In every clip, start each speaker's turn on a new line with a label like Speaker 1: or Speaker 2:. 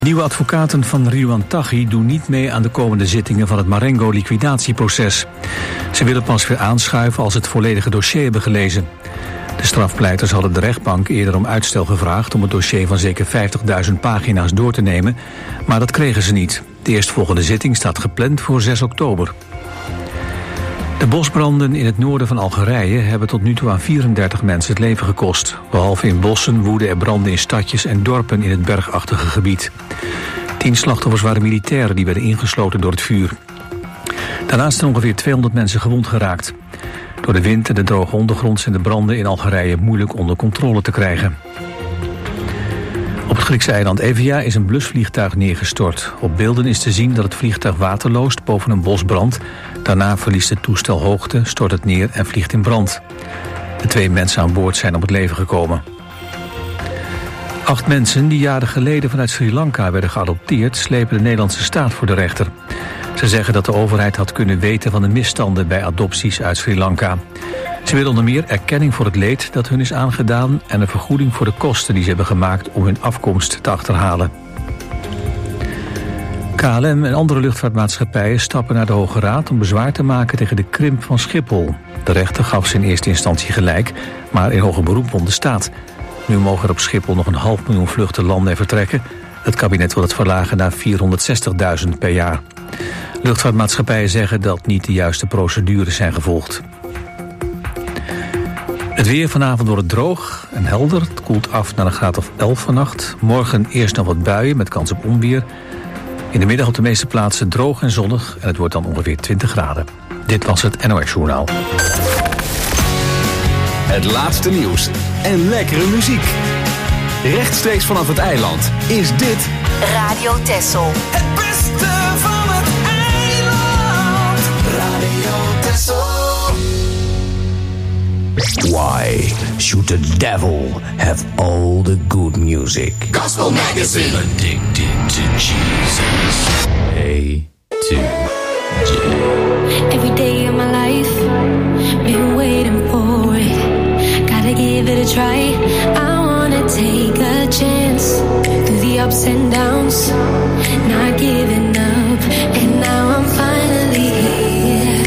Speaker 1: Nieuwe advocaten van Ridouan Taghi doen niet mee aan de komende zittingen van het Marengo-liquidatieproces. Ze willen pas weer aanschuiven als het volledige dossier hebben gelezen. De strafpleiters hadden de rechtbank eerder om uitstel gevraagd om het dossier van zeker 50.000 pagina's door te nemen, maar dat kregen ze niet. De eerstvolgende zitting staat gepland voor 6 oktober. De bosbranden in het noorden van Algerije hebben tot nu toe aan 34 mensen het leven gekost. Behalve in bossen woeden er branden in stadjes en dorpen in het bergachtige gebied. 10 slachtoffers waren militairen die werden ingesloten door het vuur. Daarnaast zijn ongeveer 200 mensen gewond geraakt. Door de wind en de droge ondergrond zijn de branden in Algerije moeilijk onder controle te krijgen. Op het Griekse eiland Evia is een blusvliegtuig neergestort. Op beelden is te zien dat het vliegtuig water loost boven een bosbrand. Daarna verliest het toestel hoogte, stort het neer en vliegt in brand. De 2 mensen aan boord zijn om het leven gekomen. 8 mensen die jaren geleden vanuit Sri Lanka werden geadopteerd, slepen de Nederlandse staat voor de rechter. Ze zeggen dat de overheid had kunnen weten van de misstanden bij adopties uit Sri Lanka. Ze willen onder meer erkenning voor het leed dat hun is aangedaan en een vergoeding voor de kosten die ze hebben gemaakt om hun afkomst te achterhalen. KLM en andere luchtvaartmaatschappijen stappen naar de Hoge Raad om bezwaar te maken tegen de krimp van Schiphol. De rechter gaf ze in eerste instantie gelijk, maar in hoger beroep won de staat. Nu mogen er op Schiphol nog 500.000 vluchten landen en vertrekken. Het kabinet wil het verlagen naar 460.000 per jaar. Luchtvaartmaatschappijen zeggen dat niet de juiste procedures zijn gevolgd. Het weer vanavond wordt het droog en helder. Het koelt af naar een graad of 11 vannacht. Morgen eerst nog wat buien met kans op onweer. In de middag op de meeste plaatsen droog en zonnig en het wordt dan ongeveer 20 graden. Dit was het NOS Journaal.
Speaker 2: Het laatste nieuws en lekkere muziek. Rechtstreeks vanaf het eiland is dit
Speaker 3: Radio Texel.
Speaker 4: Het beste van het eiland. Radio Texel.
Speaker 5: Why should the devil have all the good music?
Speaker 4: Gospel Magazine.
Speaker 5: Addicted to Jesus. A to J.
Speaker 6: Every day of my life, been waiting for it. Gotta give it a try. I wanna take a chance. Through the ups and downs, not giving up. And now I'm finally here.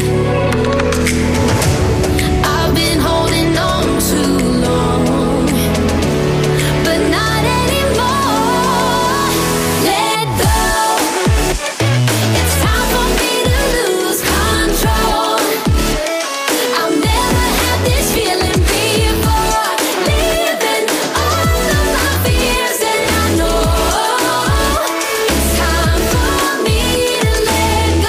Speaker 6: I've been holding on too long, but not anymore. Let go. It's time for me to lose control. I've never had this feeling before. Living all of my fears, and I know it's time for me to let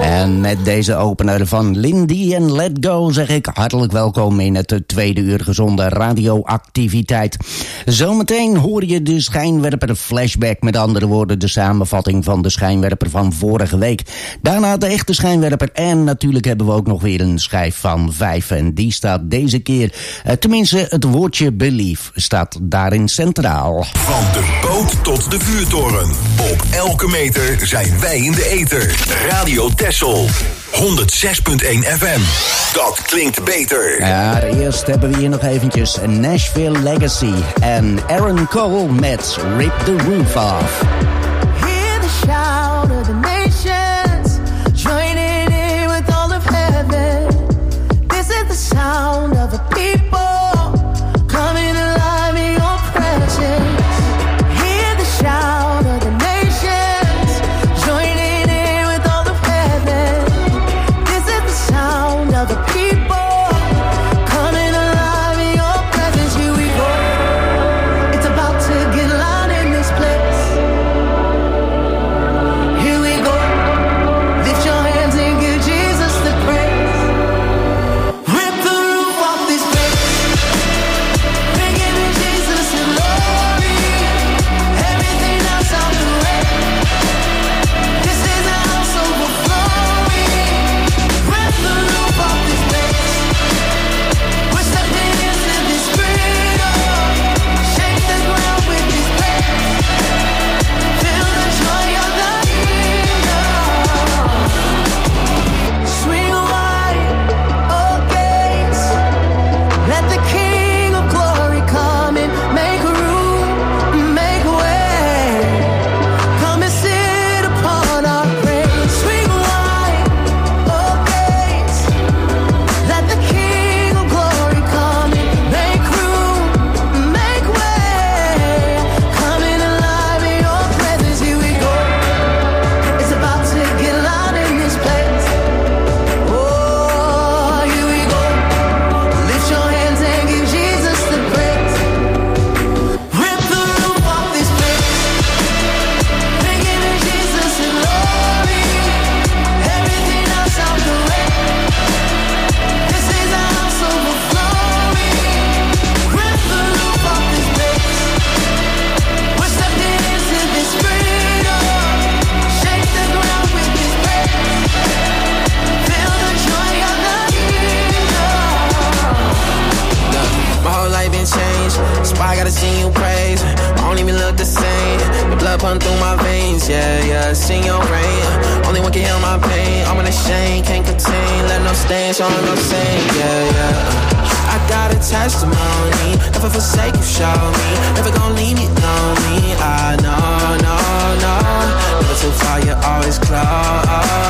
Speaker 7: En met deze opener van Lindy en Let Go zeg ik hartelijk welkom in het tweede uur gezonde radioactiviteit. Zometeen hoor je de schijnwerper flashback, met andere woorden de samenvatting van de schijnwerper van vorige week. Daarna de echte schijnwerper en natuurlijk hebben we ook nog weer een schijf van 5 en die staat deze keer, tenminste het woordje belief staat daarin centraal.
Speaker 8: Van de boot tot de vuurtoren, op elke meter zijn wij in de ether. Radio Texel 106.1 FM. Dat klinkt beter.
Speaker 7: Ja, eerst hebben we hier nog eventjes Nashville Legacy en Aaron Cole met Rip the Roof Off.
Speaker 4: Hear the shout of the nations, joining in with all of heaven. This is the sound of the people coming alive in your presence. Hear the shout of the nations, joining in with all of heaven. This is the sound of the people coming alive in your presence. Here we go. It's about to get loud in this place. Here we go. Lift your hands and give Jesus the praise. Rip the roof off this place. We're giving Jesus the glory. Everything else out the way. This is a house overflowing. Rip the roof off this place. We're stepping into this freedom. Shake the ground with this praise. Feel the joy of the kingdom. Swing wide, oh gates. Let the King of Glory come and make room, make way. Come and sit upon our praise. Swing wide, oh gates. Let the King of Glory come and make room, make way. Coming alive in your presence, here we go. It's about to get loud in this place. Oh, here we go. Lift your hands and give Jesus the praise. Rip the roof off this place. We're giving Jesus the glory. Everything else out the way. This is a house overflowing. Rip the roof off this place. We're stepping into this freedom. Shake the ground with this praise. Feel the joy of the kingdom.
Speaker 9: My whole life been changed. That's why I gotta sing you praise. I don't even look the same. The blood pump through my veins, yeah, yeah. Sing your rain. Only one can heal my pain. I'm unashamed, can't contain. Let no stain, so I'm no saint, yeah, yeah. I got a testimony. Never forsake you, show me. Never gonna leave me lonely. I know, no, no. Never too far, you're always close.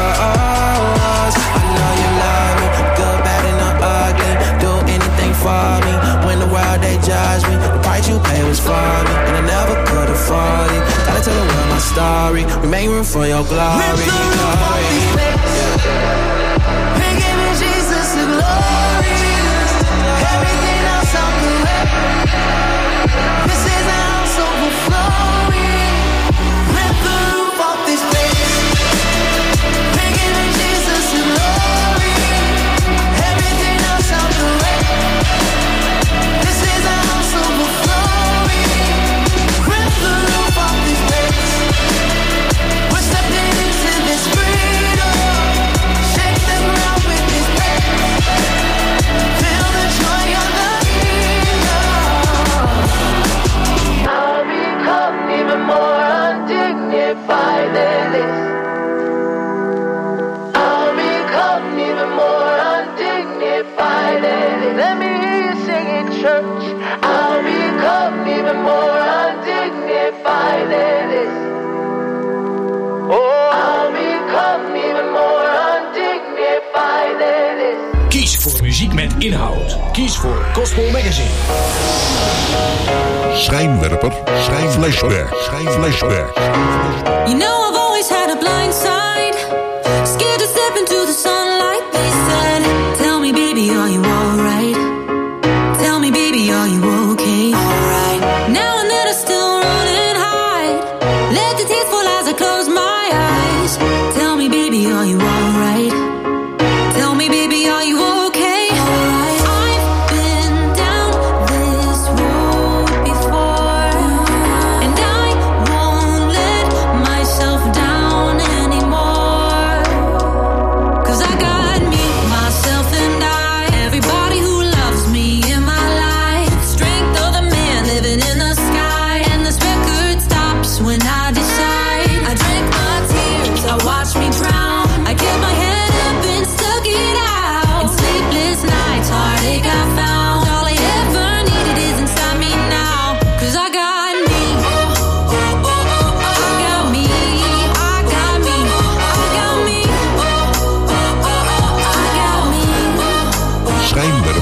Speaker 9: I know you love me. Good, bad, and the ugly. Do anything for me. When the world, they judge me. The price you pay was for me. And I never could afford it. Gotta tell the world my story. We make room for your glory.
Speaker 4: Rip the roof off this place. We're giving Jesus the glory. Everything else out the way. This is a house overflowing. Rip the roof off this place. We're giving Jesus the glory. Everything else out the way. This is a house overflowing. Rip the roof off this place. We're stepping into this freedom. Shake the ground with this praise. Feel the joy of the kingdom. I'll become even more undignified than this. I'll become even more undignified than this. Let me hear you sing in church. I'll become even more undignified than this. Oh, I'll become even more undignified than this.
Speaker 5: Kies voor muziek met inhoud. Kies voor Gospel Magazine.
Speaker 10: Schijnwerper, flashback.
Speaker 6: You know I've always had a blind side. Scared to step into the sunlight. They said, tell me baby, are you alright? Tell me baby, are you okay? Alright. Now and then I still run and hide. Let the tears fall as I close my eyes. Tell me baby, are you alright?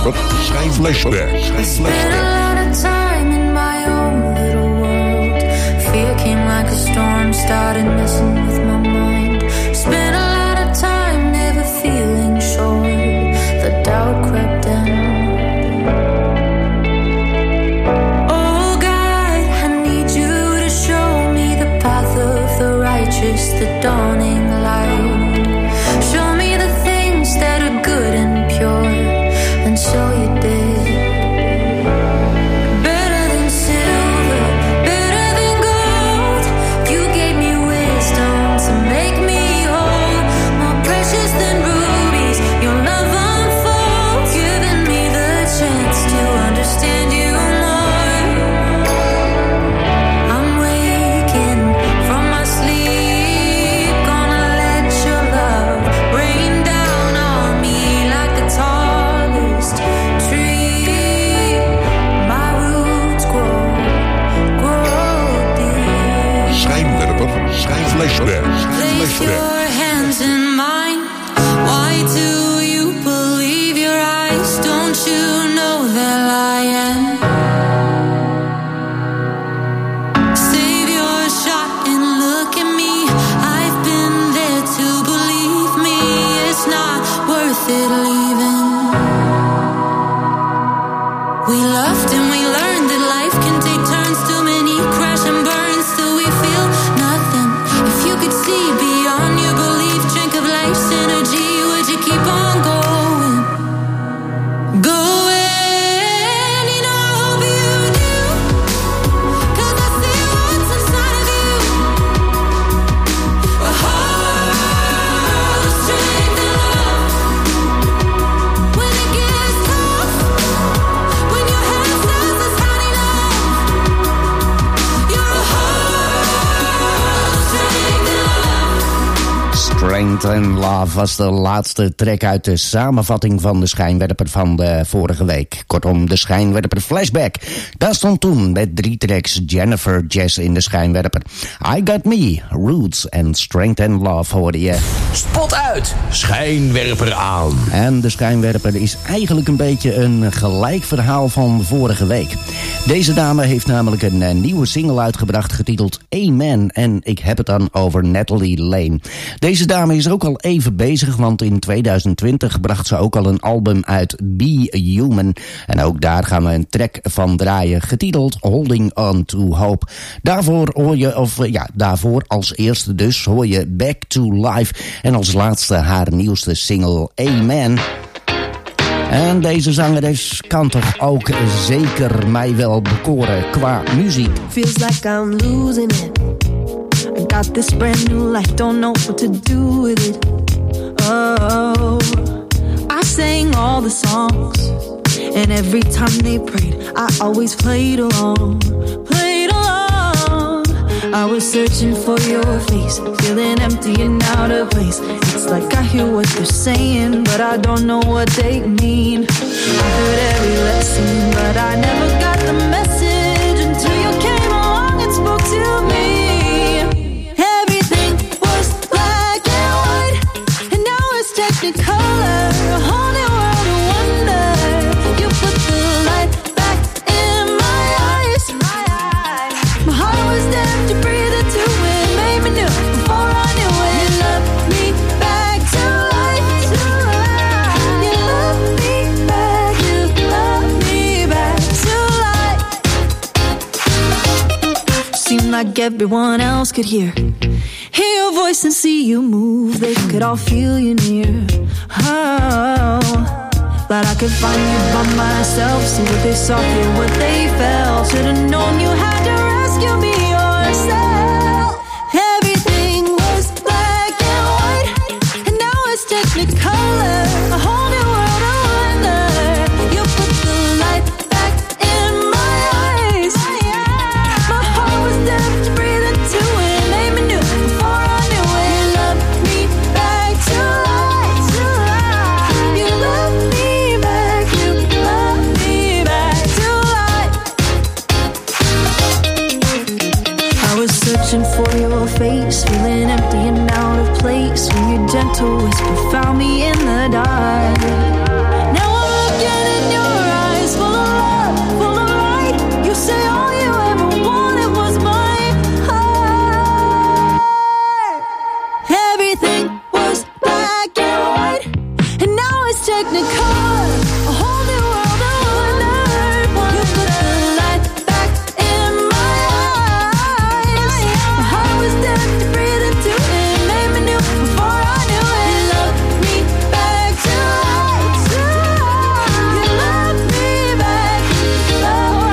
Speaker 10: Schijnwerper, Flashback.
Speaker 6: Spent a lot of time in my own little world. Fear came like a storm, started messing with my mind. Spent a lot of time never feeling sure. The doubt crept in. Oh God, I need you to show me the path of the righteous, the dawning light. Show me the things that are good and pure, and so you did.
Speaker 10: Flashback.
Speaker 6: Place your hands in mine. Why do you believe your eyes? Don't you know they're lying? Save your shot and look at me. I've been there to believe me. It's not worth it leaving. We loved and we learned that life can take turns. Too many crash and burn, still we feel nothing. If you could see beyond your belief, drink of life's energy, would you keep on going? Going, you know I hope you do, 'cause I see what's inside of you. A heart of strength and love. When it gets tough, when your head says it's not enough, you're a heart of strength and love.
Speaker 7: Strength and Love was de laatste track uit de samenvatting van de Schijnwerper van de vorige week. Kortom, de Schijnwerper Flashback. Daar stond toen met 3 tracks Jennifer Jazz in de Schijnwerper. I Got Me, Roots en Strength and Love hoorde je.
Speaker 5: Spot uit, Schijnwerper aan.
Speaker 7: En de Schijnwerper is eigenlijk een beetje een gelijk verhaal van vorige week. Deze dame heeft namelijk een nieuwe single uitgebracht getiteld Amen. En ik heb het dan over Natalie Lane. Deze dame is ook al even bezig, want in 2020 bracht ze ook al een album uit, Be Human. En ook daar gaan we een track van draaien, getiteld Holding On To Hope. Daarvoor hoor je, daarvoor als eerste dus hoor je Back To Life. En als laatste haar nieuwste single Amen. En deze zangeres kan toch ook zeker mij wel bekoren qua muziek.
Speaker 11: Feels like I'm losing it. I got this brand new life, don't know what to do with it. Oh, I sang all the songs, and every time they prayed, I always played along. I was searching for your face, feeling empty and out of place. It's like I hear what they're saying, but I don't know what they mean. I heard every lesson, but I never got the message until you came along and spoke to me. Everything was black and white, and now it's technicolor, a whole new world of wonder. You put the light back in my eyes. My heart was deaf to breathe into it, made me new before I knew it. You love me back to life. You love me back, you love me back to life. Seemed like everyone else could hear your voice and see you move. They could all feel you near. Oh, glad I could find you by myself. See what they saw, hear what they felt. Should've known you had to rescue me yourself. Everything was black and white, and now it's technicolor, a whole new world of wonder. You put the light back in my eyes. My heart was deaf to breathe into it, made me new before I knew it. You love me back to life. You love me back, you love me back to life. I was searching for your face, feeling empty and out of place, when your gentle whisper found me in the dark. Now I'm looking in your technicolor, a whole new world of wonder. You put the light back in my eyes. My heart was dead to breathe into it, made me new before I knew it. You love me back to life. You love me back. Love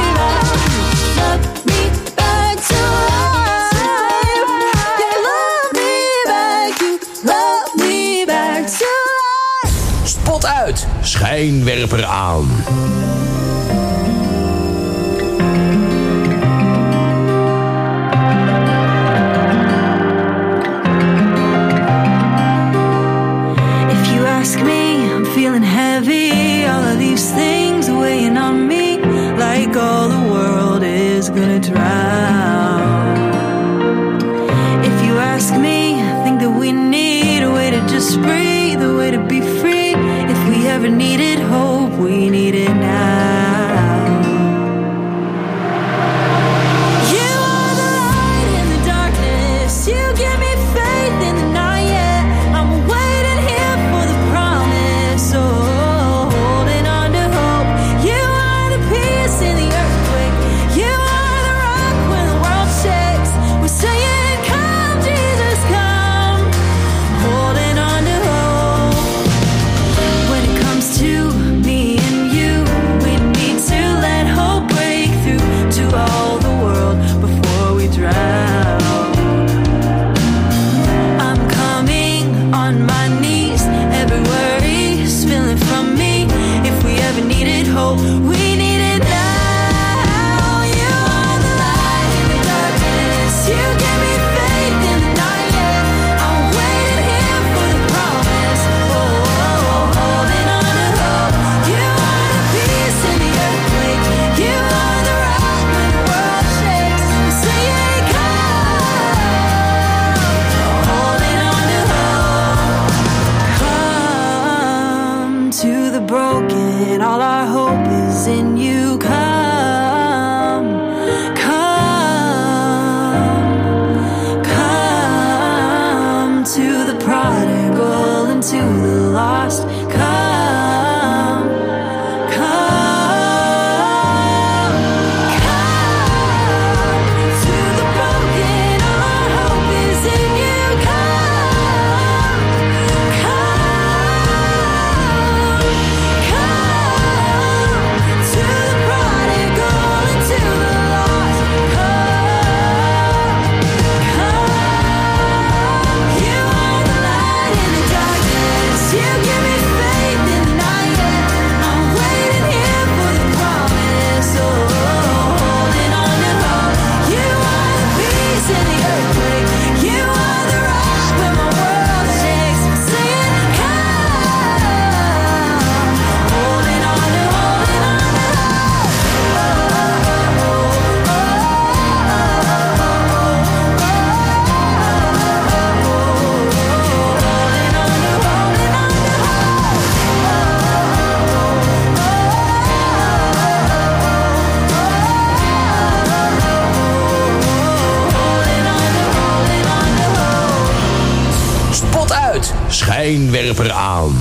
Speaker 11: me back to life. You love me back. You love me back to life.
Speaker 5: Spot uit, schijnwerper aan.
Speaker 11: If you ask me, I'm feeling heavy. All of these things weighing on me, like all the world is gonna drown. If you ask me, I think that we need a way to just breathe, a way to be free. If we ever needed hope, we need it now. You are the light in the darkness. You give me faith in the night. Yeah, I'm waiting here for the promise. Oh, holding on to hope. You are the peace in the earthquake. You are the rock when the world shakes. We're saying, "Come, Jesus, come." Holding on to hope. When it comes to me and you, we need to let hope break through to all the world before we drown. I'm coming on my knees. Every worry is spilling from me. If we ever needed hope, we need it now. You are the light in the darkness. You give me faith in the night. Yeah, I'm waiting here for the promise. Oh, holding on to hope. You are the peace in the earthquake. You are the rock when the world shakes. We're saying, "Come." Holding on to hope. Come to the broken. All our hope is in you. Come, come to the prodigal and to the lost. Come, come, come to the broken. All our hope is in you. Come, come, come to the prodigal and to the lost. Come, come. You are the light in the darkness. You give me faith in the night. Yeah, I'm waiting here for the promise. Oh, holding on to hope. You are the peace in the earthquake. You are the rock when my world shakes. I'm saying, "Come." Holding on to hope.
Speaker 5: Spot uit, schijnwerper aan.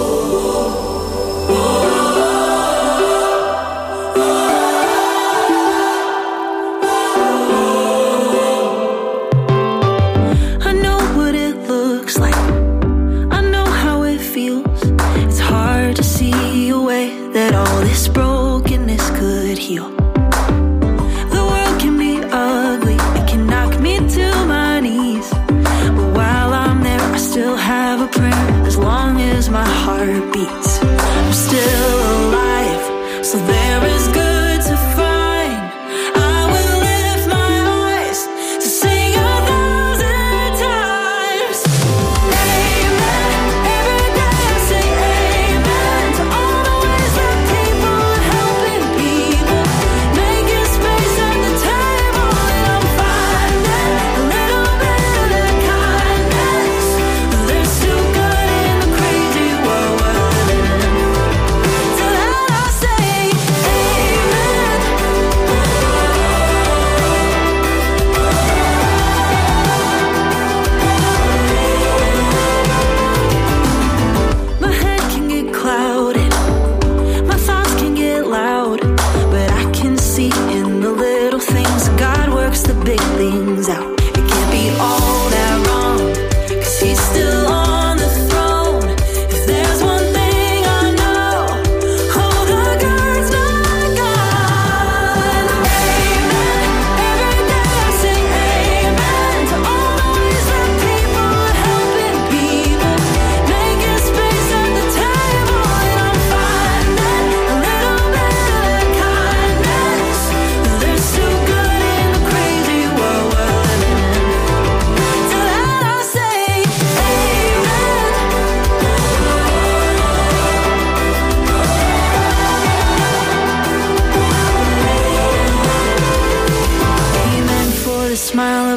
Speaker 11: I know what it looks like. I know how it feels. It's hard to see a way that all this brokenness could heal. The world can be ugly. It can knock me to my knees. But while I'm there, I still have a prayer. As long as my heart beats, I'm still alive. So there is good to find. I will lift my eyes to sing 1,000 times. Amen. Every day I say amen to all the ways that people are helping people, making space at the table. And I'm finding a little bit of that kindness. There's still good in the crazy world we're living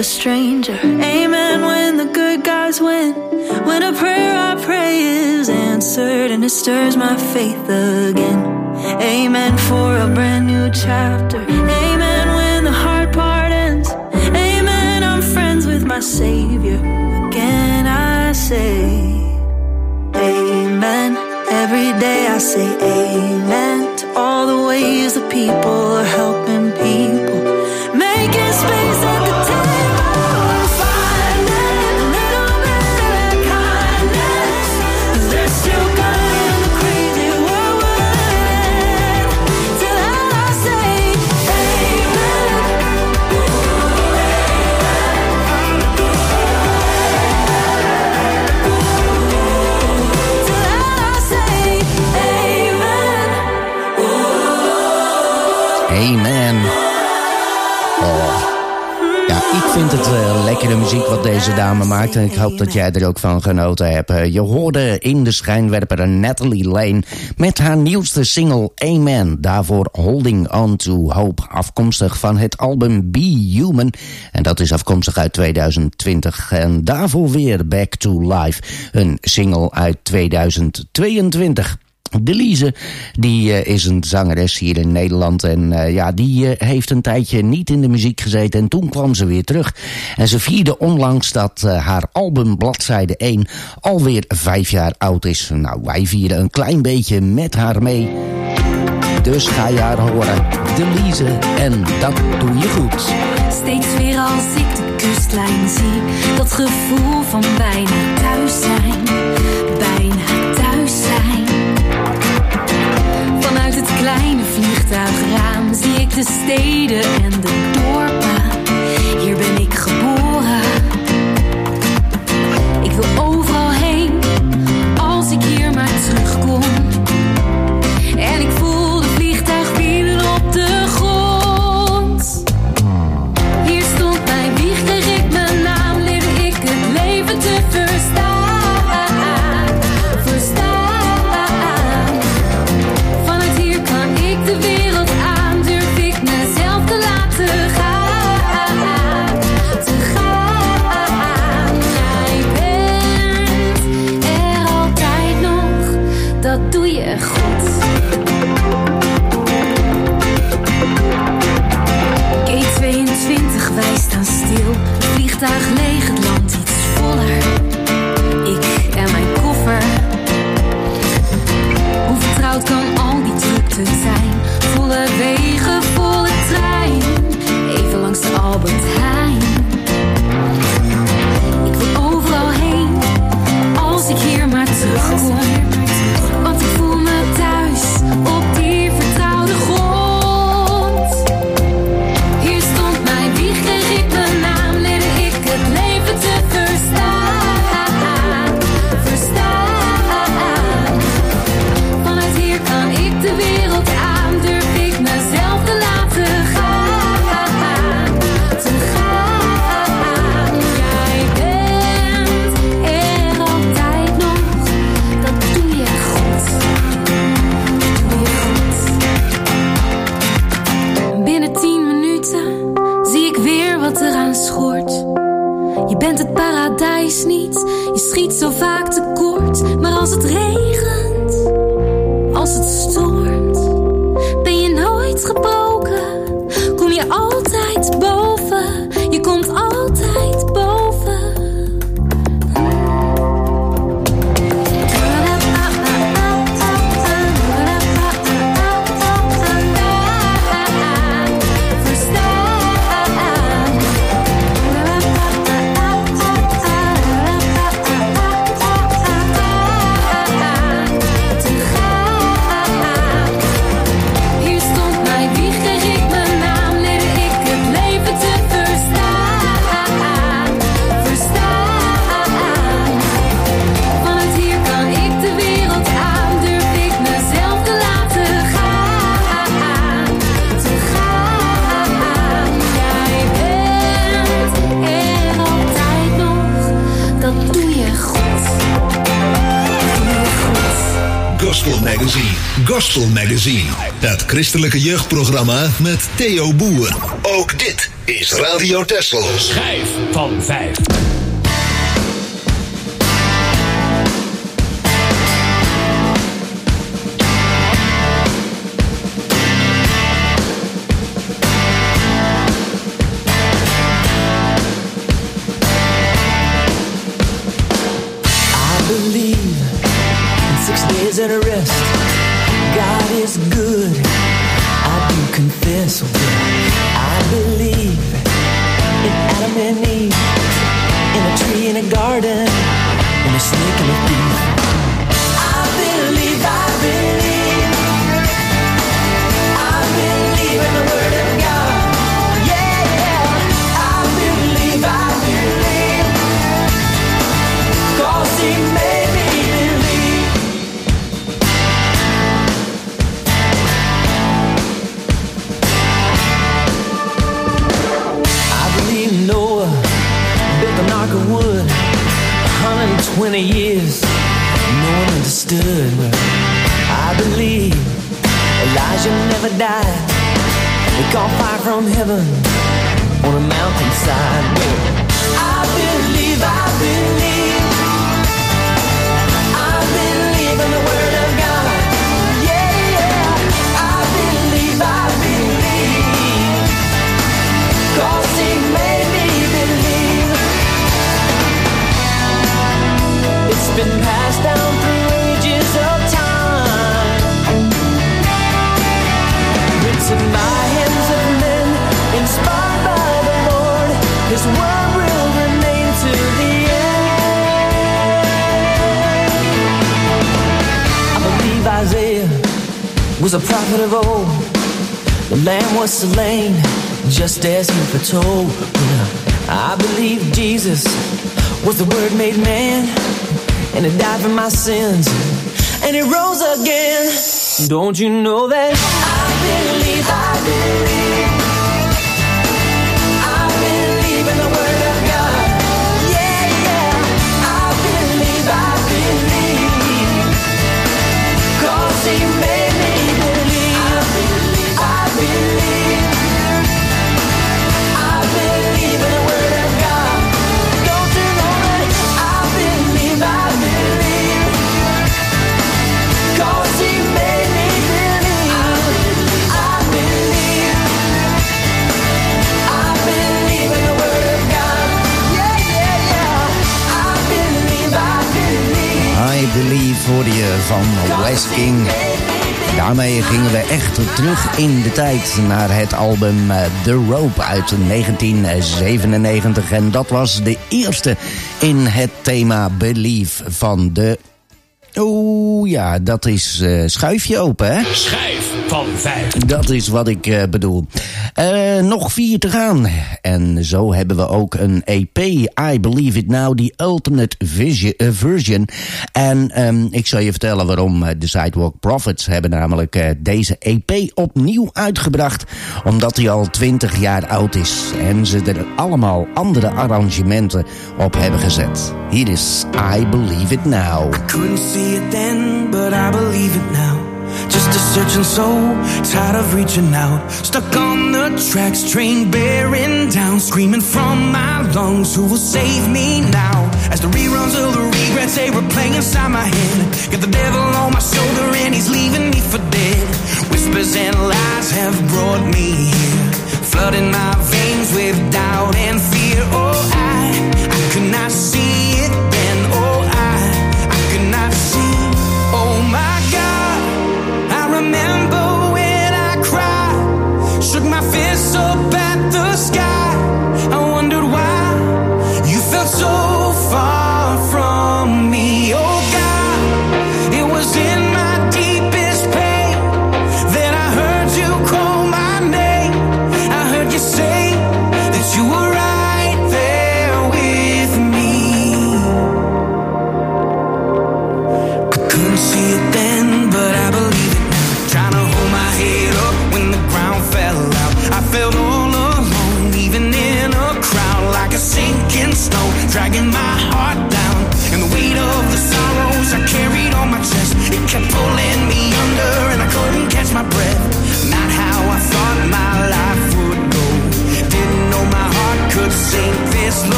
Speaker 11: a stranger. Amen when the good guys win. When a prayer I pray is answered and it stirs my faith again. Amen for a brand new chapter. Amen when the hard part ends. Amen, I'm friends with my Savior. Again I say amen. Every day I say amen to all the ways the people are helping people, making space at the table, finding a little bit of kindness. There's still good in the crazy world we're living. Till I say amen.
Speaker 7: Amen. Oh. Ja, ik vind het lekkere muziek wat deze dame maakt. En ik hoop dat jij er ook van genoten hebt. Je hoorde in de schijnwerper Natalie Lane met haar nieuwste single Amen. Daarvoor Holding On To Hope. Afkomstig van het album Be Human. En dat is afkomstig uit 2020. En daarvoor weer Back To Life. Een single uit 2022. Delise, die is een zangeres hier in Nederland en die heeft een tijdje niet in de muziek gezeten en toen kwam ze weer terug. En ze vierde onlangs dat haar album Bladzijde 1 alweer 5 jaar oud is. Nou, wij vieren een klein beetje met haar mee. Dus ga je haar horen. Delise, en dat doe je goed.
Speaker 6: Steeds weer als ik de kustlijn zie, dat gevoel van bijna thuis zijn. Bijna thuis zijn. Vanuit het kleine vliegtuigraam zie ik de steden en de dorpen. Hier ben ik geboren. Ik wil overal heen, als ik hier maar terugkom. En ik voel de vliegtuigwielen op de grond. Hier stond mijn wieg, kreeg ik mijn naam, leerde ik het leven te verstaan. De wereld aan, durf ik mezelf te laten gaan. Te gaan. Jij bent er altijd nog, dat doe je goed. K22, wij staan stil. Het vliegtuig leeg, het land iets voller. Ik en mijn koffer. Hoe vertrouwd kan al die drukte zijn? Volle wegen, volle trein. Even langs de Albert Heijn. Ik wil overal heen, als ik hier maar terugkom. Want ik voel me thuis, op die vertrouwde grond. Hier stond mijn wieg, kreeg ik mijn naam, leerde ik het leven te verstaan. Verstaan. Vanuit hier kan ik de wereld aan, durf ik mezelf te laten gaan. Te gaan. Jij bent er altijd nog, dat doe je goed. Doe je goed. Binnen 10 minuten zie ik weer wat eraan schort. Je bent het paradijs niet, je schiet zo vaak tekort. Maar als het regent, als het stormt, ben je nooit gebroken. Kom je altijd boven, je komt altijd boven. Hier stond mijn wieg.
Speaker 8: Gospel Magazine. Gospel Magazine. Het christelijke jeugdprogramma met Theo Boer. Ook dit is Radio Texel.
Speaker 5: Schijf van 5.
Speaker 12: And a rest. God is good. I do confess. I believe in Adam and Eve, in a tree in a garden, in a snake and a thief. I believe, I believe, I believe in the word of God. Yeah, yeah. I believe, 'cause He made me believe. Noah built an ark of wood, 120 years, no one understood. I believe Elijah never died. He caught fire from heaven on a mountainside. I believe, I believe, I believe in the word of God. Yeah, yeah, I believe, 'cause He made me believe. It's been passed down through ages of time, written by hands of men, inspired by the Lord. His word will remain to the end. I believe Isaiah was a prophet of old. The Lamb was slain just as He foretold. I believe Jesus was the Word made man, and He died for my sins, and He rose again. Don't you know that? I believe, I believe, I believe in the Word of God. Yeah, yeah, I believe, 'cause He made me believe. I believe, I believe in the word of God. Don't you know that? I believe, 'cause He made me believe. I believe, I believe in the word of God. Yeah, yeah, yeah. I believe,
Speaker 7: I believe hoorde je van West King. Daarmee gingen we echt terug in de tijd naar het album The Rope uit 1997. En dat was de eerste in het thema Believe van de... Oh ja, dat is schuifje open, hè?
Speaker 5: Schijf van 5.
Speaker 7: Dat is wat ik bedoel. Nog 4 te gaan. En zo hebben we ook een EP, I Believe It Now, die Ultimate version. En ik zal je vertellen waarom. De Sidewalk Prophets hebben namelijk deze EP opnieuw uitgebracht, omdat hij al 20 jaar oud is. En ze er allemaal andere arrangementen op hebben gezet. Hier is I Believe It Now.
Speaker 12: I couldn't see it then, but I believe it now. Just a searching soul, tired of reaching out. Stuck on the tracks, train bearing down. Screaming from my lungs, who will save me now? As the reruns of the regrets, they were playing inside my head. Got the devil on my shoulder and he's leaving me for dead. Whispers and lies have brought me here, flooding my veins with doubt and fear. Oh, I could not see it then. Oh, I could not see. Oh my God, I remember when I cried, shook my fist up at the sky. I wondered why you felt so far from me. Oh God, it was in my deepest pain that I heard you call my name. I heard you say that you were right there with me.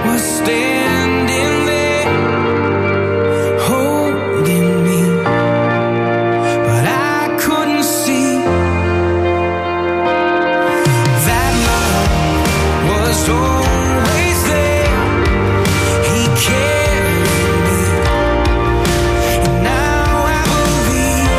Speaker 12: was standing there, holding me, but I couldn't see that love was always there. He carried me, and now I believe.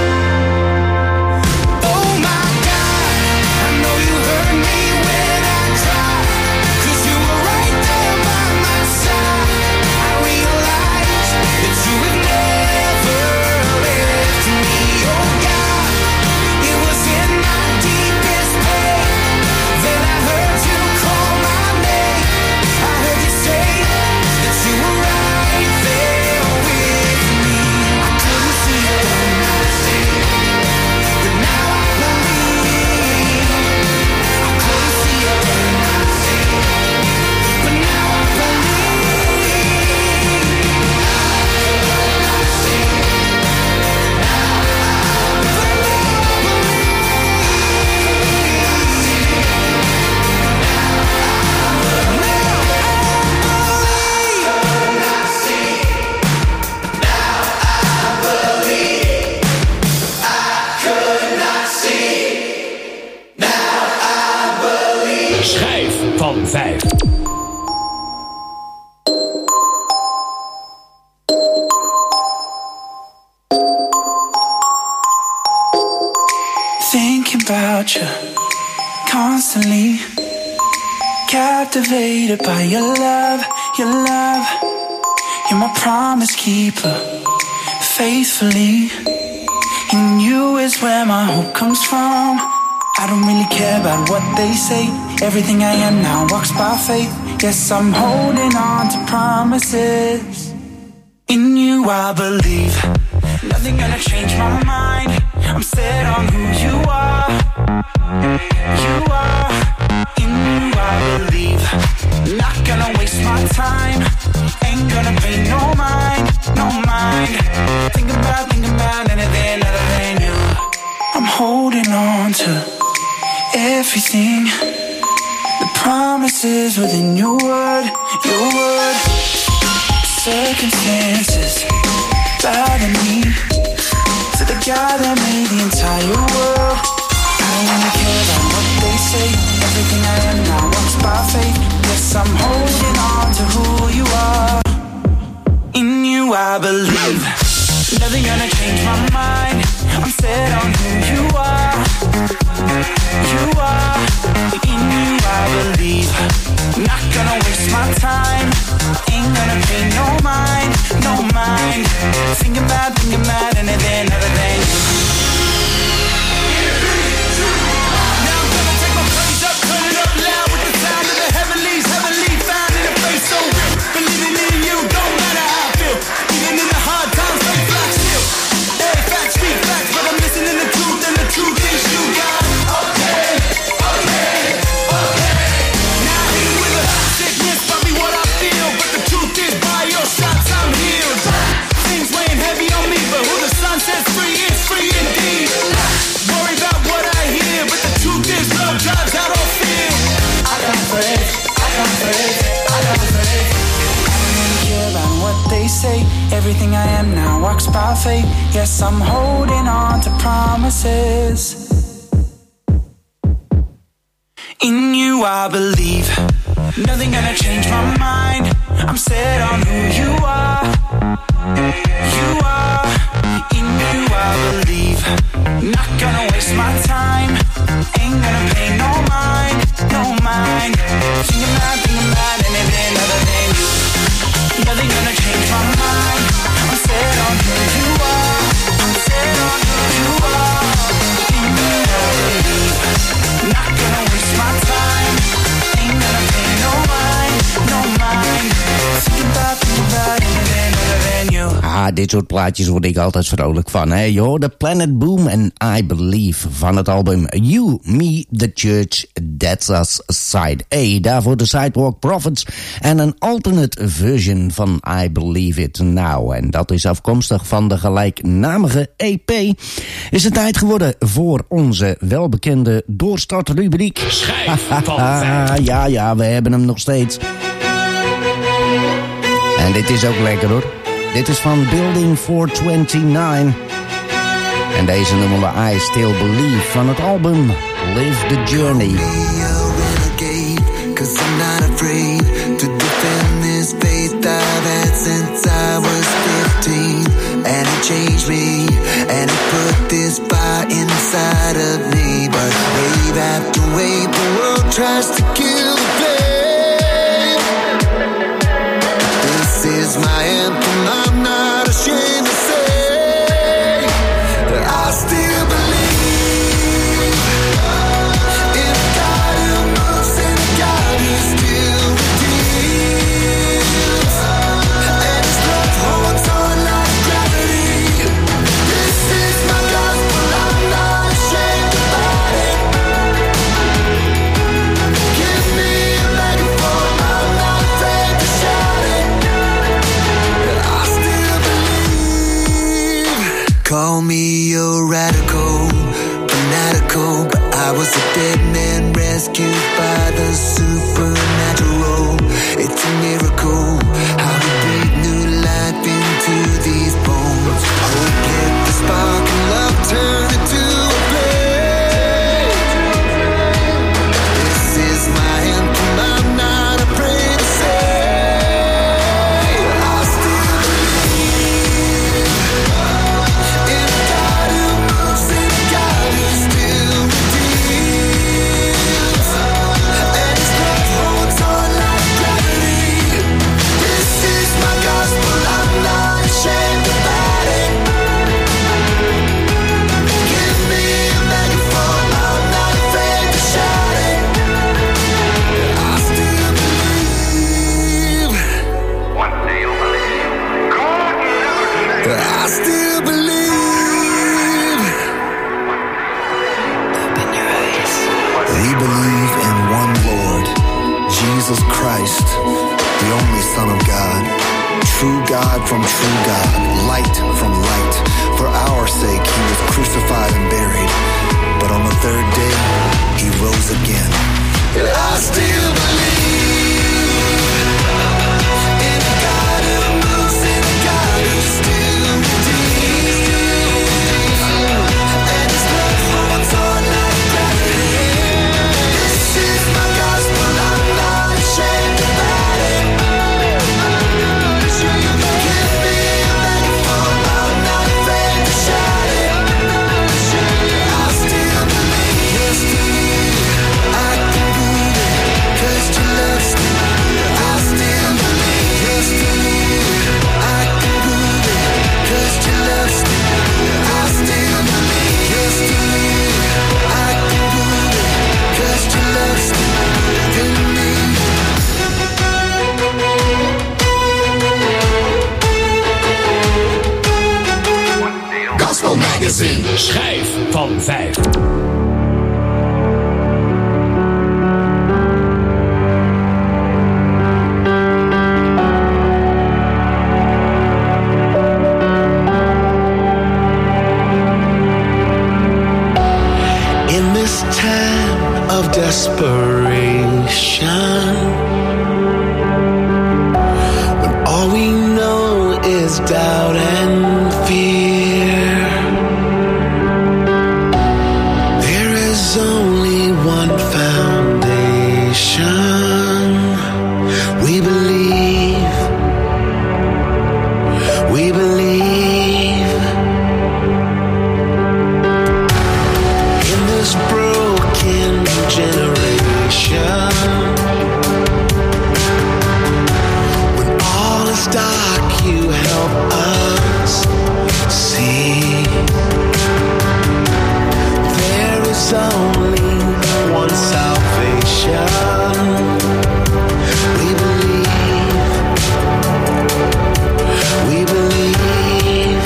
Speaker 12: Oh my God, I know you heard me when I cried, 'cause you were right there by my side. I realized that you would never left me. Oh God, it was in my deepest pain that I heard you call my name. I heard you say that you were right there with me. I couldn't see it, but now I believe. I couldn't see it, but now I
Speaker 5: Schijf van 5.
Speaker 12: thinking about you constantly, captivated by your love, your love. You're my promise keeper, faithfully. In you is where my hope comes from. I don't really care about what they say. Everything I am now walks by faith. Yes, I'm holding on to promises. In you I believe. Nothing gonna change my mind. I'm set on who you are. You are. In you I believe. Not gonna waste my time. Ain't gonna pay no mind, no mind. Think about anything other than you. I'm holding on to everything. The promises within your word, your word. Circumstances bother me. To the God that made the entire world. I don't really care about what they say. Everything I am now walks by faith. Yes, I'm holding on to who you are. In you I believe. Nothing gonna change my mind. I'm set on who you are. You are. In you I believe. Not gonna waste my time. Ain't gonna pay no mind, no mind. Thinking about anything other than you. Now I'm gonna take my praise up, turn it up loud with the sound of the heavenlies, heavenly found in a place so real. Believing in you, don't matter how I feel. Even in the hard times, faith flies still. Hey, facts speak facts, but I'm listening to truth, and the truth is you, God. Okay, okay, okay. Now here with a sickness, probably what I feel, but the truth is by your stripes I'm healed. Things weighing heavy on me, but who the sun sets free is free indeed. Worry about what I hear, but the truth is love drives out all fear. I got faith, I got faith, I got faith. I don't really care about what they say. Everything I am now walks by faith. Yes, I'm holding on to promises. In you I believe. Nothing gonna change my mind. I'm set on who you are. You are. In you I believe. Not gonna waste my time. Ain't gonna pay no mind, no mind. Thinking about anything other than you. Nothing gonna change my mind. I'm set on who you are. I'm set on who you are. In you I believe. Not gonna waste my time. Ain't gonna pay no mind, no mind. Thinking about anything other than you.
Speaker 7: Ah, dit soort plaatjes word ik altijd vrolijk van. Hè? Je hoorde Planet Boom en I Believe van het album You, Me, The Church, That's Us, Side A. Daarvoor de Sidewalk Prophets en een alternate version van I Believe It Now. En dat is afkomstig van de gelijknamige EP. Is het tijd geworden voor onze welbekende doorstartrubriek.
Speaker 5: Schijf van 5.
Speaker 7: Ja, we hebben hem nog steeds. dit is ook lekker hoor. Dit is van Building 429. En deze nummer I Still Believe van het album Live the Journey.
Speaker 13: Cause I'm not afraid to defend this faith I've had since I was 15. And it changed me, and it put this fire inside of me. But wave after wave, the world tries to kill the flame. This is my anthem, I'm not ashamed to say that I still believe. Call me a radical, fanatical, but I was a dead man rescued by the supernatural. It's a miracle how to breathe new life into these bones. Hope lit the spark and love turn into a flame. This is my anthem, I'm not afraid to say I still believe. I still believe. Open your eyes. We believe in one Lord, Jesus Christ, the only Son of God, true God from true God, light from light. For our sake he was crucified and buried, but on the third day he rose again. And I still believe in a God who moves, in a God who still redeems. And his love holds on like gravity. This is my gospel, I'm not ashamed about it. Give me a microphone, I'm not afraid to shout it. I still believe, I can prove it, 'cause you love me. I still believe, I can prove it, 'cause you love me. I still believe, I can prove it, 'cause you love me.
Speaker 5: Gospel Magazine. Schijf van 5.
Speaker 12: In this time of desperation, when all we know is doubt and fear, there is only one foundation. We believe, we believe. In this broken generation, when all is dark, you help us see. There is only one salvation. We believe, we believe,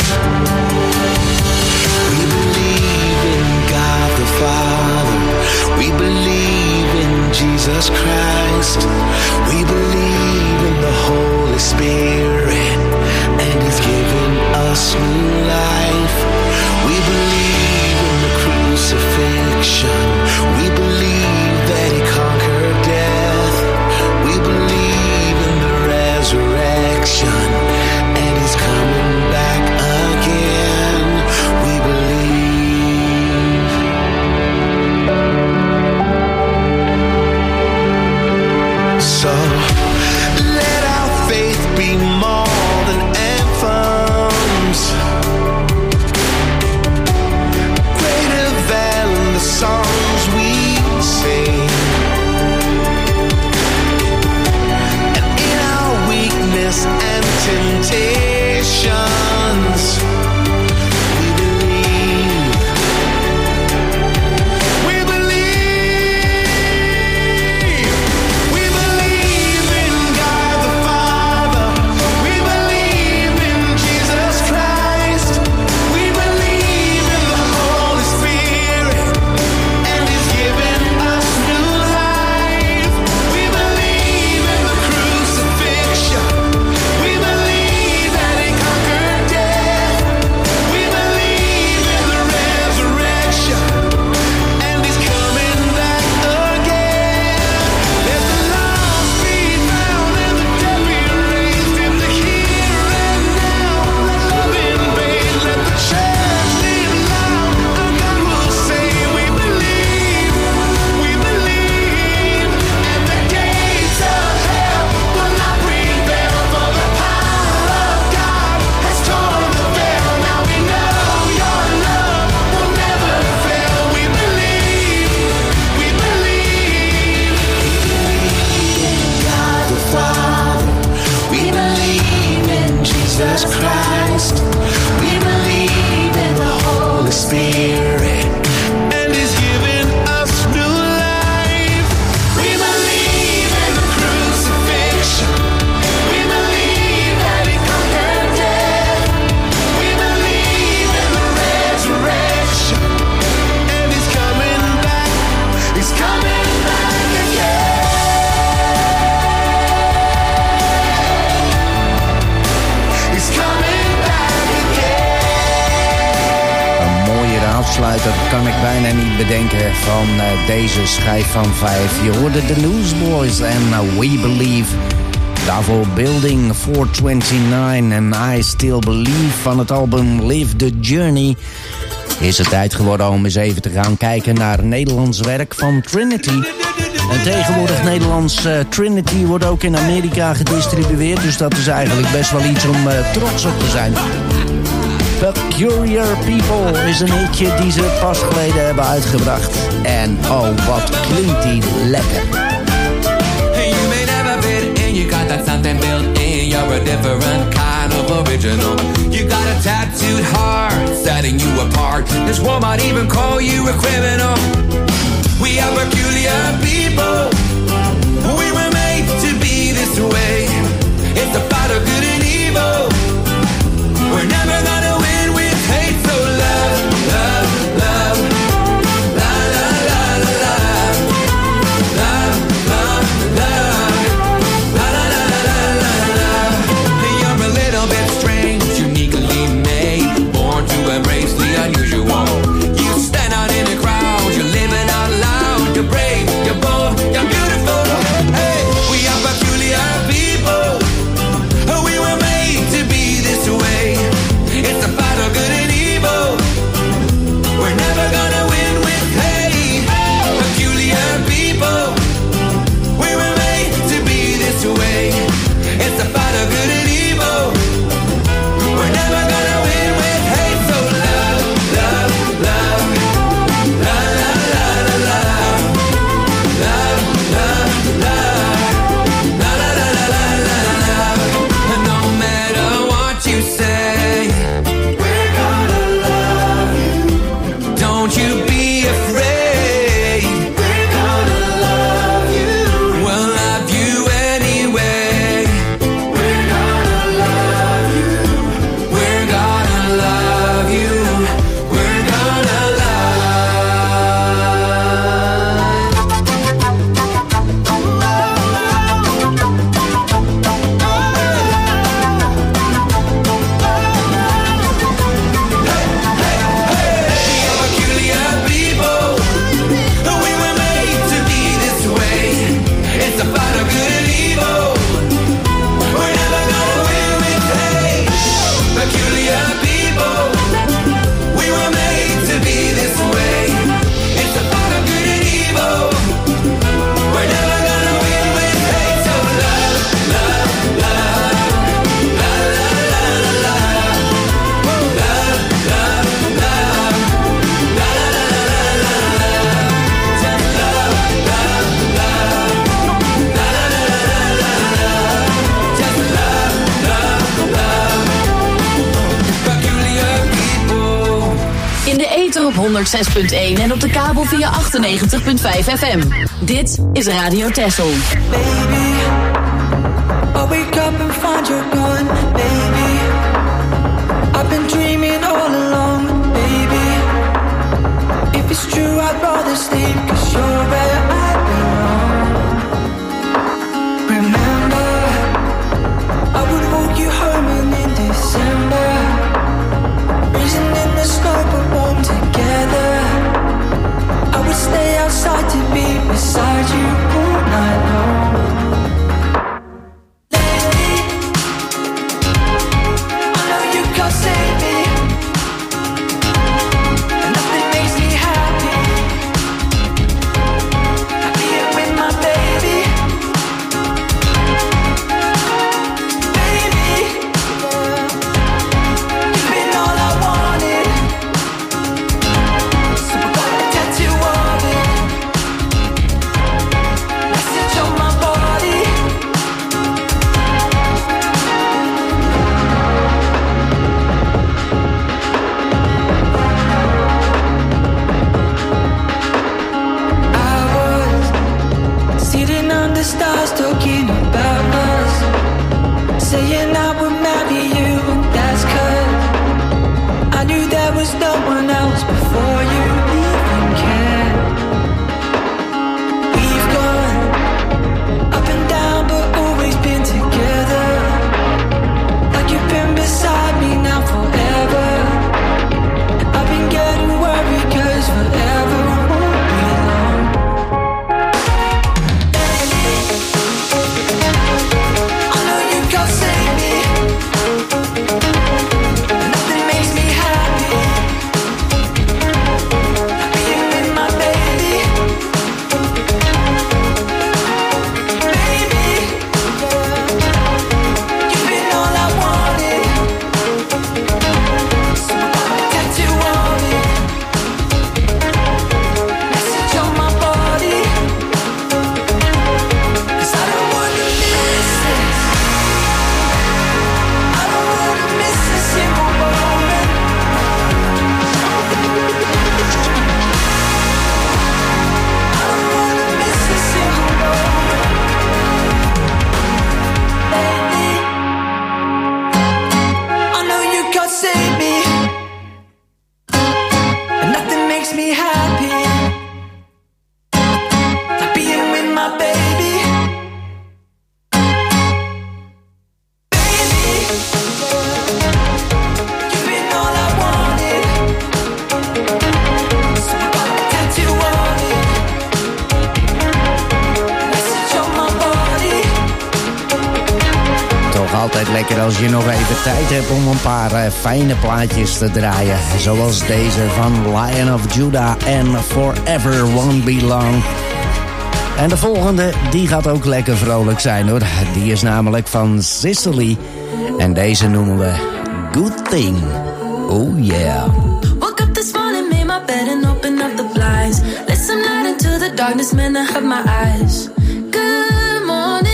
Speaker 12: we believe in God the Father. We believe in Jesus Christ. We believe in the Holy Spirit, and He's given us new life. We believe in the crucifixion. We believe that He conquered death. We believe in the resurrection.
Speaker 13: crucifixion, and he's coming back again. We believe. So let our faith be more than anthems, greater than the songs we sing. And in our weakness and temptations, we believe. We believe. We believe in God the Father. We believe in Jesus Christ. We believe in the Holy Spirit, and He's given us new life. We believe in the crucifixion. We believe that He conquered death. We believe in the resurrection, and He's coming back again. Let the lost be found and the dead be raised in the here and now. Let love invade, let the church live loud. Our God will say, we believe, and the gates of hell will not prevail, for the power of God has torn the veil. Now we know your love will never fail. We believe in God the Father. We believe in Jesus Christ. We believe in the Holy Spirit, and He's given us new life. We believe in the crucifixion. We believe that He conquered death. We believe in the resurrection, and He's coming back. He's coming back again. He's coming back again.
Speaker 7: Een mooiere afsluiter kan ik bijna niet bedenken van deze schijf van 5. Je hoorde de Newsboys en We Believe. Daarvoor Building 429 en I Still Believe van het album Live the Journey. Is het tijd geworden om eens even te gaan kijken naar Nederlands werk van Trinity. En tegenwoordig Nederlands Trinity wordt ook in Amerika gedistribueerd, dus dat is eigenlijk best wel iets om trots op te zijn. Peculiar People is een hitje die ze pas geleden hebben uitgebracht. En oh, wat klinkt die lekker.
Speaker 14: Hey, you may never fit in, you got that something built in. You're a different kind of original. You got a tattooed heart, setting you apart. This world might even call you a criminal. We are peculiar people. We were made to be this way. It's a fight of good and evil. We're never gonna win with hate, so love, love, love. La la la la la. Love, love, love. La la la la la la. You're a little bit strange, uniquely made, born to embrace the unusual. You stand out in the crowd, you're living out loud. You're brave, you're bold, you're beautiful. Hey, we are peculiar people.
Speaker 15: op 106.1 en op de kabel via 98.5 FM. Dit is Radio Texel.
Speaker 4: Baby, I'll wake up and find you're gone, baby. I've been dreaming all along, baby. If it's true, I'd rather sleep, 'cause you're where I belong. Remember, I would walk you home and in December, freezing in the snow but warm together. I would stay outside to be beside you all night long.
Speaker 7: Als je nog even tijd hebt om een paar fijne plaatjes te draaien. Zoals deze van Lion of Judah en Forever Won't Be Long. En de volgende, die gaat ook lekker vrolijk zijn hoor. Die is namelijk van Sicily. En deze noemen we Good Thing. Oh yeah.
Speaker 6: Woke up this morning, made my bed and opened up the blinds. Let some light into the darkness, man, I have my eyes. Good morning.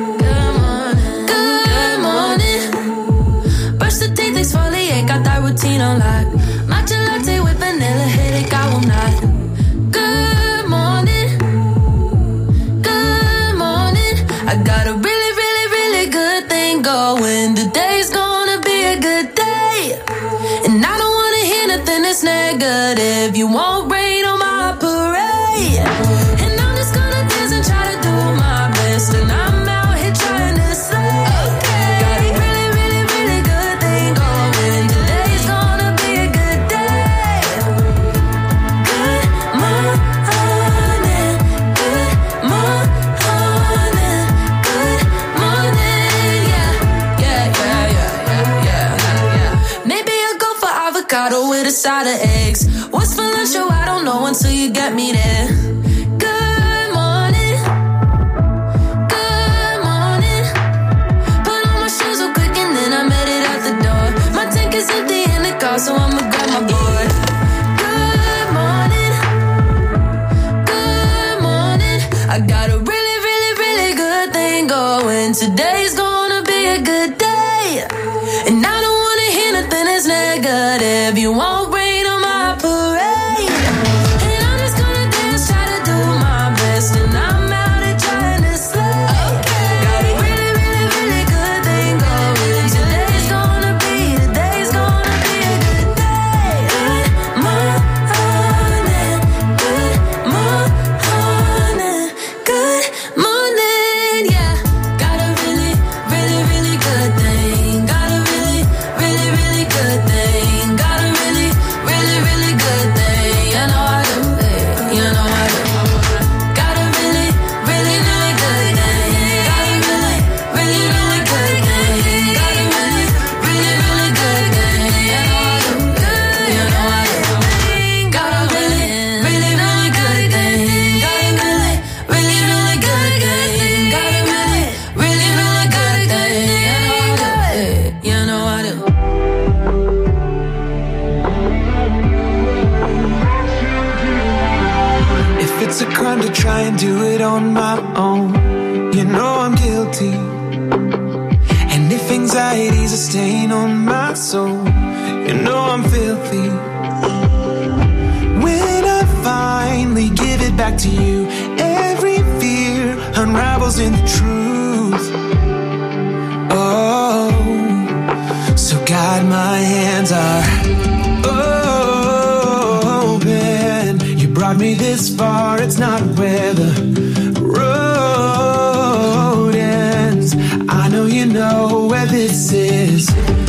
Speaker 6: Got that routine on lock. Matcha latte with vanilla headache, I will not. Good morning. Good morning. I got a really, really, really good thing going. Today's gonna be a good day. And I don't wanna hear nothing that's negative. You won't rain on my parade. And I'm just gonna dance and try to do my best. And I'm out here trying to slay. Got a really, really, really good thing going. Today's gonna be a good day. Good morning, good morning, good morning. Yeah. Maybe I'll go for avocado with a side of eggs. What's for lunch? Oh, I don't know until you get me there. Good morning. Good morning. Put on my shoes real quick and then I'm headed out the door. My tank is empty in the car, so I'ma grab my board. Good morning. Good morning. I got a really, really, really good thing going. Today's gonna be a good day. And I don't wanna hear nothing that's negative. You won't rain on my parade.
Speaker 12: crime to try and do it on my own. You know I'm guilty. And if anxiety's a stain on my soul, you know I'm filthy. When I finally give it back to you, every fear unravels in the truth. Oh, so God, my hands are open. You brought me this far, it's not where the road ends. I know you know where this is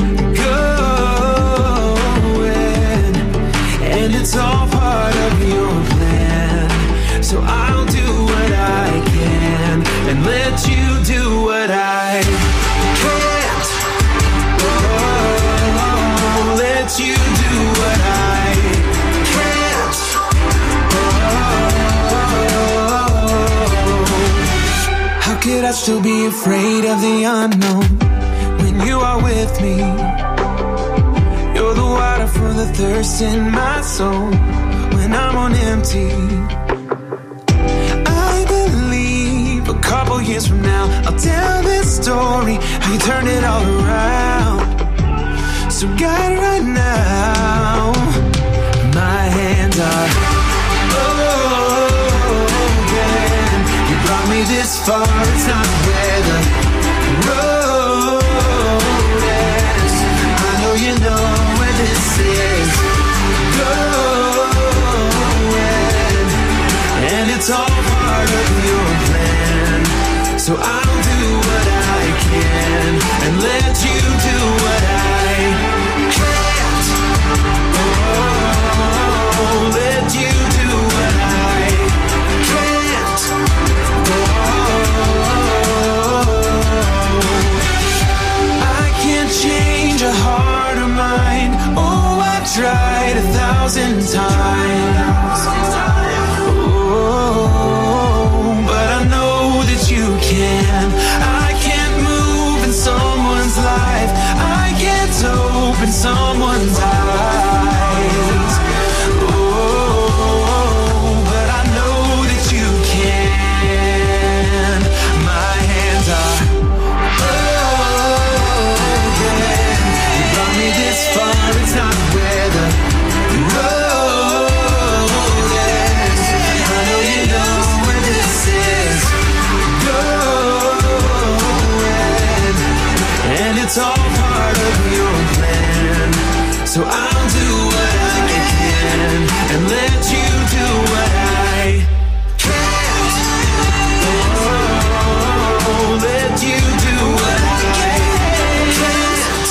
Speaker 12: going, and it's all part of your plan. So I'll do what I can and let you do what I can't. Oh, let you do what I can't. Oh, how could I still be afraid of the unknown when you are with me? You're the water for the thirst in my soul when I'm on empty. I believe a couple years from now I'll tell this story, how you turned it all around. So God, right now my hands are open. You brought me this far, it's not where the road ends. I know you know where this is going, and it's all part of your plan. So I'll do what I can and let you do what I can't. Oh, let you do what I can't. Oh, I can't change a heart or mind. Oh, I've tried 1,000 times. Oh, but I know that you can. I can't move in someone's life. I can't open someone's eyes. Oh, but I know that you can. My hands are open. You brought me this far, it's not where the road ends. I know you know where this is going, and it's all part of your plan. So I'll do what I can and let you do what I can't. Oh, let you do what I can't.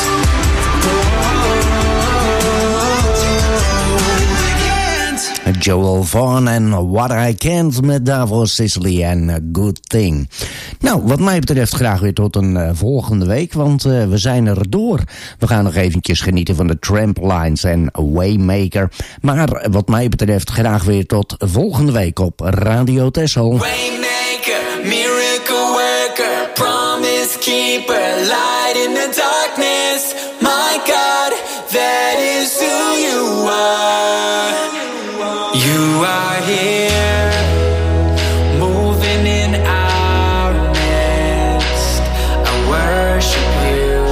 Speaker 12: Oh,
Speaker 7: Joel Vaughan en What I Can't met daarvoor Sicily en A Good Thing. Nou, wat mij betreft graag weer tot een volgende week, want we zijn er door. We gaan nog eventjes genieten van de Tramplines en Waymaker. Maar wat mij betreft graag weer tot volgende week op Radio Texel.
Speaker 16: Waymaker, miracle worker, promise keeper, light in the darkness. My God, that is who you are. You are here, moving in our midst. I worship you,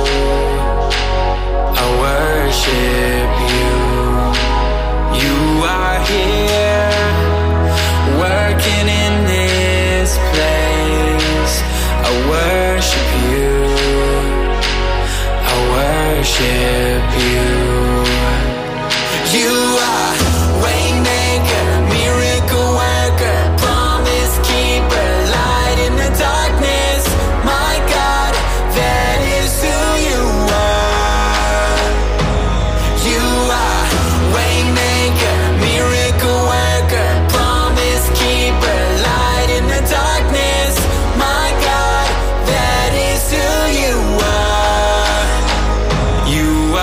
Speaker 16: I worship you. You are here, working in this place. I worship you, I worship you. You are Waymaker, miracle worker, promise keeper, light in the darkness. My God, that is who you are. You are Waymaker, miracle worker, promise keeper, light in the darkness. My God, that is who you are. You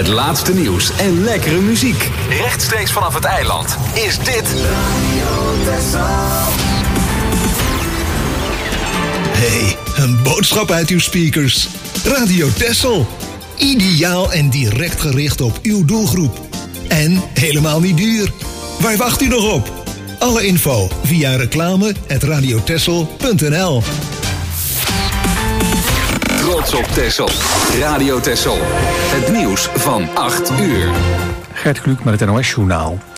Speaker 2: Het laatste nieuws en lekkere muziek. Rechtstreeks vanaf het eiland is dit
Speaker 17: Hey, een boodschap uit uw speakers. Radio Texel. Ideaal en direct gericht op uw doelgroep. En helemaal niet duur. Waar wacht u nog op? Alle info via reclame@radiotexel.nl.
Speaker 2: Trots op Texel. Radio Texel. Het nieuws van 8 uur.
Speaker 1: Gert Kluk met het NOS-journaal.